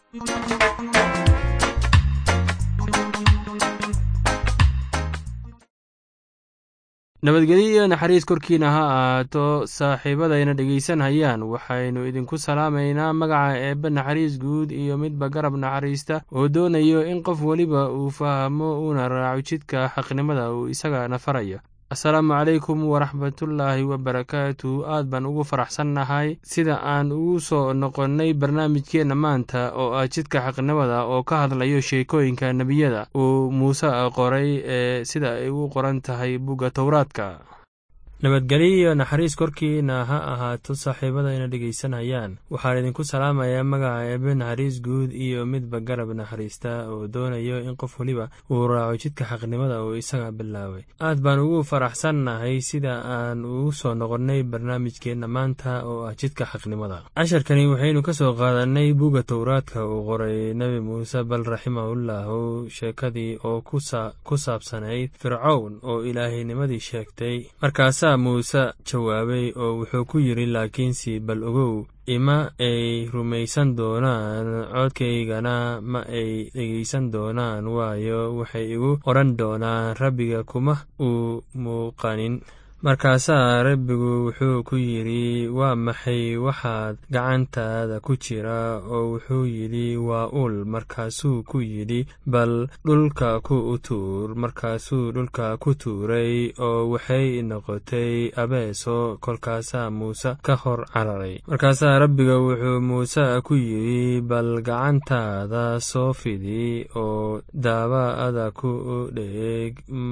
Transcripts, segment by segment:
nabadgelyo iyo naxariis korkiina ha ahaato saaxiibadayna dhegaysanayaan waxaynu idinku salaamaynaa magaca eebbe naxariis guud iyo midba garab naxariista oo doonayo in qof weliba uu fahmo uuna raaco jidka xaqnimada uu isagana farayo. asalaamu calaykum waraxmatullaahi wabarakaatu. aad baan ugu faraxsannahay sida aan ugu soo noqonnay barnaamijkeenna maanta oo ah jidka xaqnimada oo ka hadlayo sheekooyinka nebiyada uu muuse qoray ee sida ay u qoran tahay bugga towraadka. nabadgelyo iyo naxariis korkiina ha ahaato saaxiibadayna dhegaysanayaan waxaan idinku salaamayaa magaca eebbe naxariis guud iyo midba garab naxariista oo doonayo in qof weliba uu raaco jidka xaqnimada uu isaga bilaabay. aad baan ugu faraxsannahay sida aan ugu soo noqonnay barnaamijkeenna maanta oo ah jidka xaqnimada. casharkani waxaynu ka soo qaadanay bugga towraadka uu qoray nebi muuse bal raximahullahu sheekadii oo ku saabsanayd fircown oo ilaahinimadii sheegtay. markaas muuse jawaabay oo wuxuu ku yidhi laakiinse bal ogow ima ay rumaysan doonaan codkaygana ma ay dhegaysan doonaan waayo waxay igu odhan doonaan rabbiga kuma uu muuqanin. markaasaa rabbigu wuxuu ku yidhi waa maxay waxaad gacantaada ku jira oo wuxuu yidhi waa ul. markaasuu ku yidhi bal dhulka ku tuur. markaasuu dhulka ku tuuray oo waxay noqotay abeeso. kolkaasaa muuse ka hor cararay. markaasaa rabbiga wuxuu muuse ku yidhi bal gacantaada soo fidi oo daabada ku dheeg.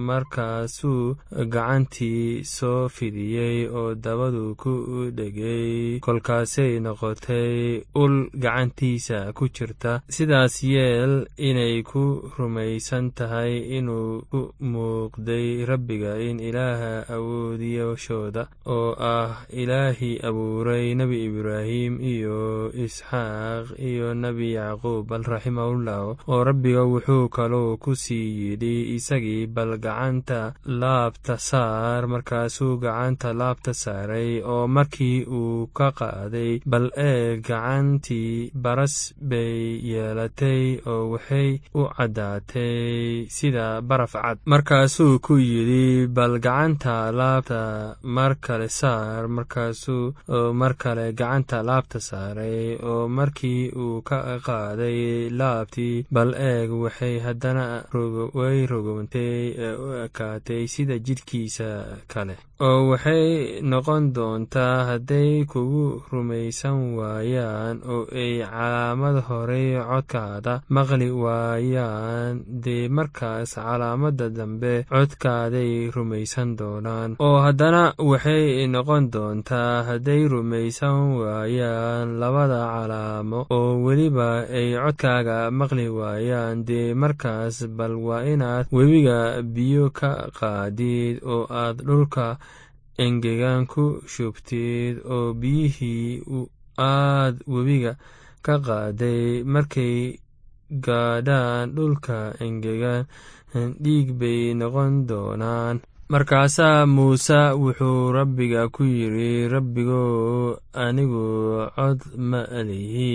markaasuu gacantii soo fidiyey oo dabadu ku dhegay. kolkaasay noqotay ul gacantiisa ku jirta. sidaas yeel inay ku rumaysan tahay inuu ku muuqday rabbiga in ilaaha awoodiyashooda oo ah ilaahii abuuray nebi ibraahim iyo isxaaq iyo nebi yacquub bal raximahullahu. oo rabbiga wuxuu kaloo ku sii yidhi isagii bal gacanta laabta saar. markaasuu gacanta laabta saaray oo markii uu ka qaaday bal eeg gacantii baras bay yeelatay oo waxay u caddaatay sida baraf cad. markaasuu ku yidhi bal gacanta laabta mar kale saar. markaasuu mar kale gacanta laabta saaray oo markii uu ka qaaday laabtii bal eeg waxay haddana way rogowntay ee u ekaatay sida jidhkiisa kale. oo waxay noqon doontaa hadday kugu rumaysan waayaan oo ay calaamad horey codkaada maqli waayaan dee markaas calaamadda dambe codkaaday rumaysan doonaan. oo haddana waxay noqon doontaa hadday rumaysan waayaan labada calaamo oo weliba ay codkaaga maqli waayaan dee markaas bal waa inaad webiga biyo ka qaadid oo aad dhulka engegan ku shubtid oo biyihii aad webiga ka qaaday markay gaadhaan dhulka engegan dhiig bay noqon doonaan. markaasaa muuse wuxuu rabbiga ku yidhi rabbigow anigu cod ma lihi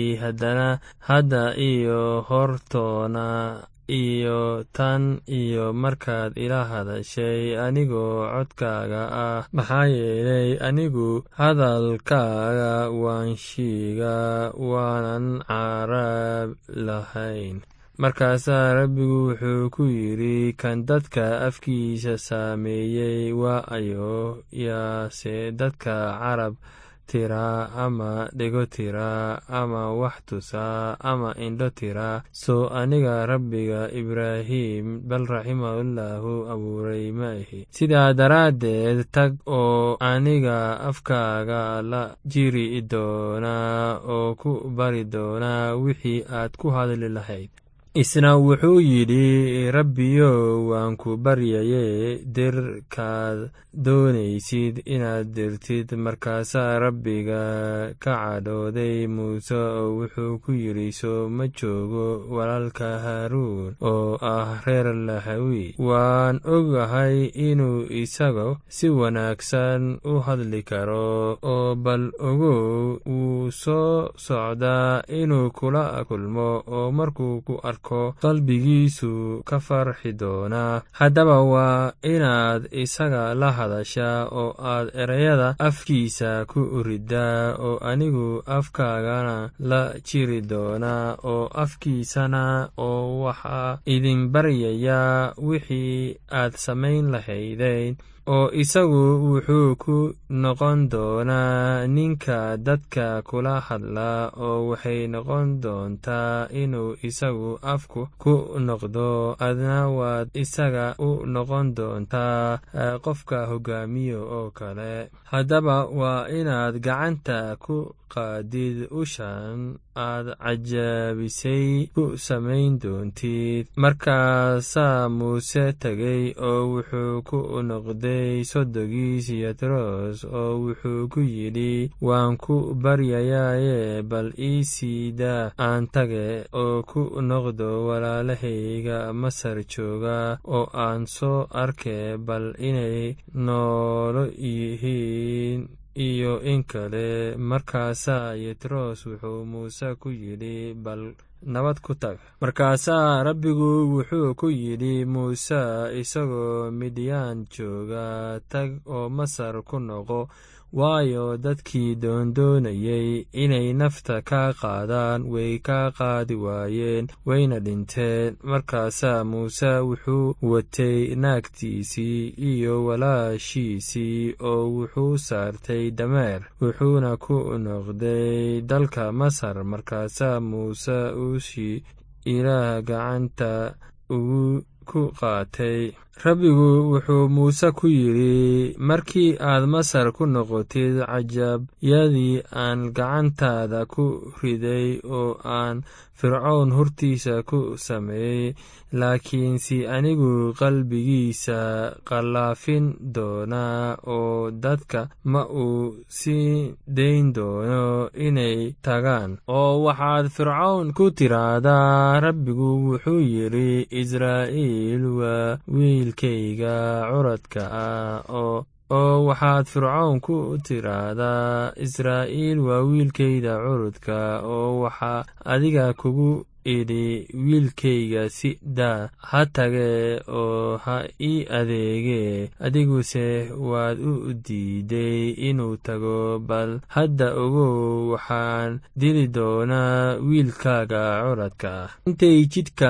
hadda iyo hortoona iyo tan iyo markaad ila hadashay anigoo codkaaga ah maxaa yeelay anigu hadalkaaga waan sheegaa waanan carab lahayn. markaasaa rabbigu wuxuu ku yidhi kan dadka afkiisa saameeyey waa ayo yaase dadka carab tiraa ama dhego tiraa ama wax tusaa ama indho tiraa soo aniga rabbiga ibraahim bal raximahullahu abuuray ma ahi. sidaa daraaddeed tag oo aniga afkaaga la jiri doonaa oo ku bari doonaa wixii aad ku hadli lahayd. isna wuxuu yidhi, rabbiyow waan ku baryaye dirkaad doonaysid inaad dirtid. markaasaa rabbiga ka cadhooday muuse oo wuxuu ku yidhi, soo ma joogo walaalka haaruun oo ah reer lawi? waan ogahay inuu isaga si wanaagsan u hadli karo, oo bal ogow wuu soo socdaa inuu kula kulmo, oo markuu ku arko qalbigiisu ka farxi doonaa. haddaba waa inaad isaga la hadashaa oo aad ereyada afkiisa ku riddaa, oo anigu afkaagana la jiri doonaa oo afkiisana, oo waxaa idin baryayaa wixii aad samayn lahaydeen. oo isagu wuxuu ku noqon doonaa ninka dadka kula hadla, oo waxay noqon doontaa inuu isagu afku ku noqdo, adna waad isaga u noqon doontaa qofka hogaamiyo oo kale. haddaba waa inaad gacanta ku qaadid ushan aad cajaabisay ku samayn doontid. markaasaa muuse tegey oo wuxuu ku noqday sodogiis yatros, oo wuxuu ku yidhi, waan ku baryayaaye bal ii siidaa aan tage oo ku noqdo walaalahayga masar jooga, oo aan soo arke bal inay noolo yihiin iyo in kale. markaasaa yatros wuxuu muuse ku yidhi, bal nabad ku tag. markaasaa rabbigu wuxuu ku yidhi muuse isagoo midyaan jooga, tag oo masar ku noqo, waayo dadkii doondoonayay inay nafta ka qaadaan way ka qaadi waayeen, wayna dhinteen. markaasaa muuse wuxuu watay naagtiisii iyo walaashiisii oo wuxuu saartay dameer, wuxuuna ku noqday dalka masar. markaasaa muuse ushii ilaah gacanta ugu ku qaatay. rabbigu wuxuu muuse ku yidhi, markii aad masar ku noqotid, cajaabyadii aan gacantaada ku riday oo aan fircoon hortiisa ku sameeyey, laakiinse anigu qalbigiisa qallaafin doonaa, oo dadka ma uu sii dayn doono inay tagaan. oo waxaad fircoon ku tiraahdaa, rabbigu wuxuu yidhi, israa'iil waa wiilkayga curadka ah. oo waxaad fircoon ku tiraahdaa, israa'iil waa wiilkayda curudka, oo waxaa adiga kugu idhi, wiilkayga si daa ha tage oo ha ii adeege, adiguse waad u diiday inuu tago. bal hadda ogow, waxaan dili doonaa wiilkaaga curadka ah. intay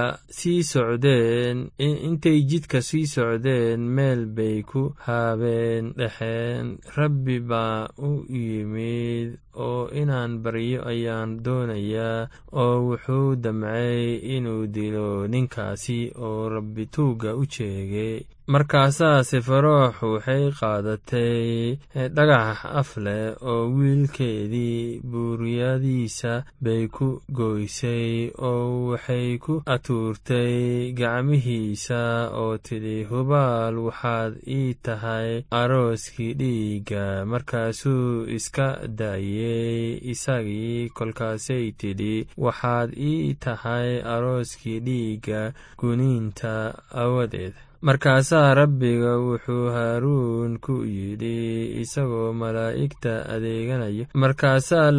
jidka sii socdeen meel bay ku habeen dhexeen, rabbi baa u yimid oo inaan baryo ayaan doonayaa, oo wuxuu damcay inuu dilo ninkaasi, oo rabbi tuugga u jeegay. markaasaa sefaroox waxay qaadatay dhagax af leh, oo wiilkeedii buuryadiisa bay ku goysay, oo waxay ku atuurtay gacmihiisa oo tidhi, hubaal waxaad ii tahay arooskii dhiigga. markaasuu iska daayey isagii. kolkaasay tidhi, waxaad ii tahay arooskii dhiigga guniinta aawadeed. markaasaa rabbiga wuxuu haaruun ku yidhi isagoo malaa'igta adeeganaya, markaasaa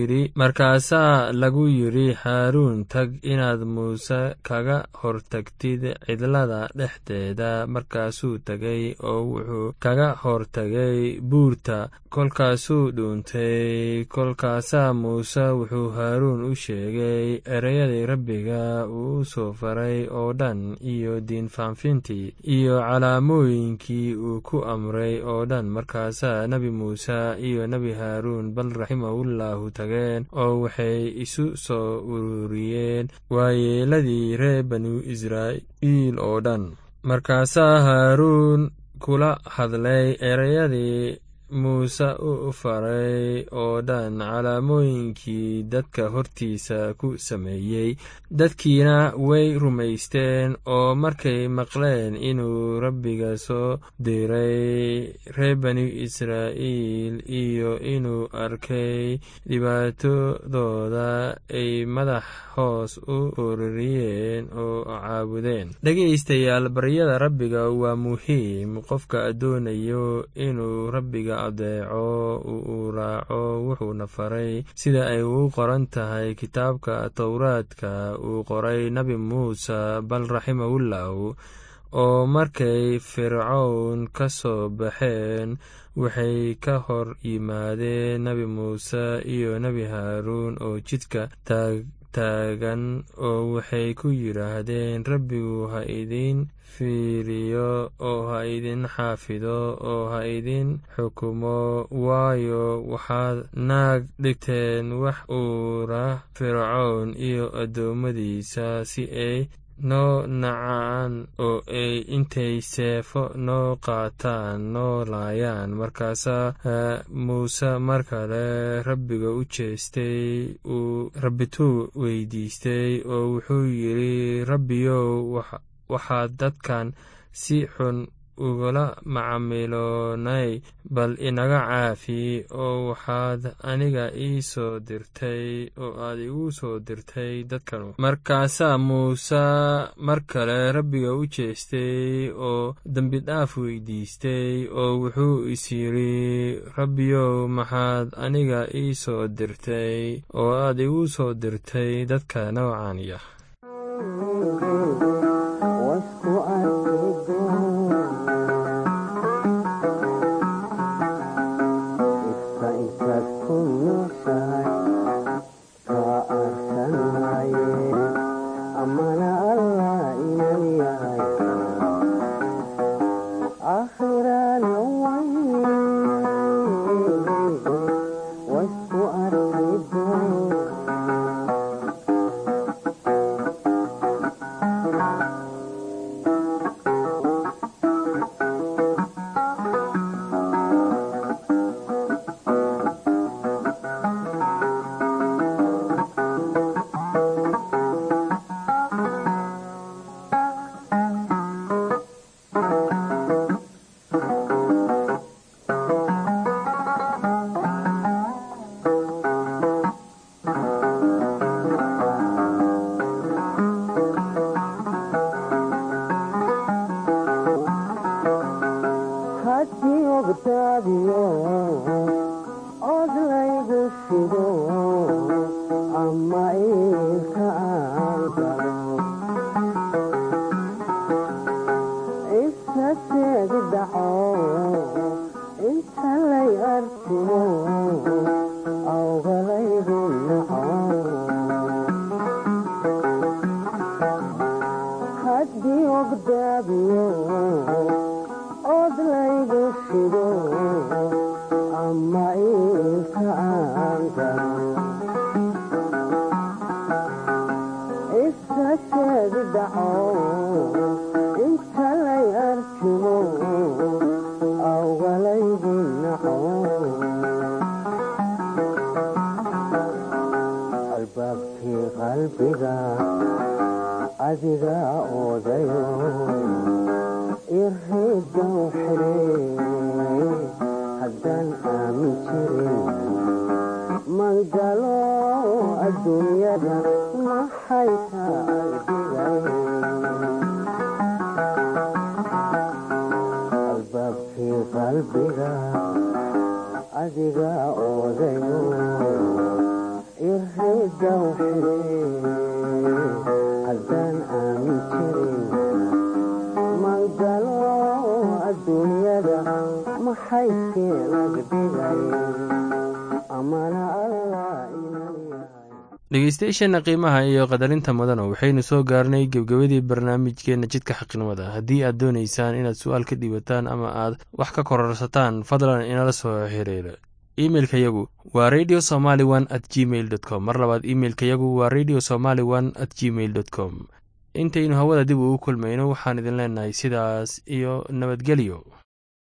lagu yidhi haaruun, tag inaad muuse kaga hortagtid cidlada dhexdeeda. markaasuu tegay oo wuxuu kaga hortagay buurta, kolkaasuu dhuuntay. kolkaasaa muuse wuxuu haaruun u sheegay ereyadii rabbiga uu soo faray oo dhan, iyo diinfaanfintii iyo calaamooyinkii uu ku amray oo dhan. markaasaa nebi muuse iyo nebi haaruun bal raximahullahu tageen, oo waxay isu soo ururiyeen waayeeladii reer banu israa'iil oo dhan. markaasaa haaruun kula hadlay ereyadii muuse u faray oo dhan calaamooyinkii dadka hortiisa ku sameeyey. dadkiina way rumaysteen oo markay maqleen inuu rabbiga soo diray reer bani israa'iil iyo inuu arkay dhibaatadooda ay madax hoos u ururiyeen oo caabudeen. dhegaystayaal, baryada rabbiga waa muhiim. qofka doonayo inuu rabbiga adeeco uu raaco wuxuuna faray sida ay ugu qoran tahay kitaabka towraadka uu qoray nabi muuse bal raximahullahu. oo markay fircown ka soo baxeen waxay ka hor yimaadeen nabi muuse iyo nebi haaruun oo jidka taagan oo waxay ku yidhaahdeen rabbigu ha idin fiiriyo oo ha idin xaafido oo ha idin xukumo, waayo waxaad naag dhigteen wax uura fircown iyo addoommadiisa si ay noo nacaan oo ay intay seefo noo qaataan noo laayaan. markaasaa muuse mar kale rabbiga u jeestay, uu rabbituu weydiistay oo wuxuu yidhi, rabbiyow waxaad dadkan si xun ugula macaamiloonay, bal inaga caafi oo waxaad aniga ii soo dirtay oo aad igu soo dirtay dadkan. markaasaa muuse mar kale rabbiga u jeestay oo dembidhaaf weydiistay oo wuxuu is yidhi, rabbiyow maxaad aniga ii soo dirtay oo aad igu soo dirtay dadka noocaaniya. dhegeystayaasheena qiimaha iyo qadarinta mudana, waxaynu soo gaarnay gebgabadii barnaamijkeena jidka xaqnimada. haddii aad doonaysaan inaad su-aal ka dhiibataan ama aad wax ka kororsataan, fadlan inala soo xiriira. imeilka yagu waa radiosomali1@gmail.com. mar labaad imeilka yagu waa radiosomali1@gmail.com. intaynu hawada dib ugu kulmayno waxaan idin leenahay sidaas iyo nabadgelyo.